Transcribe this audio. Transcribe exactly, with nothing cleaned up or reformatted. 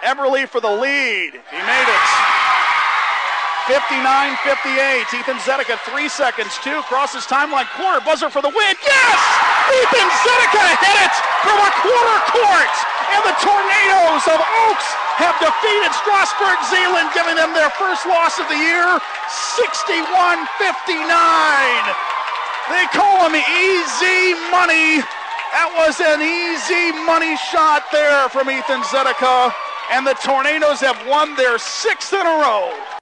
Eberle for the lead. He made it. fifty-nine fifty-eight. Ethan Zedica, three seconds, two, crosses timeline, corner buzzer for the win. Yes! Ethan Zedica hit it from a corner court. And the Tornadoes of Oaks have defeated Strasburg Zeeland, giving them their first loss of the year, sixty-one fifty-nine. They call him easy money. That was an easy money shot there from Ethan Zedica. And the Tornadoes have won their sixth in a row.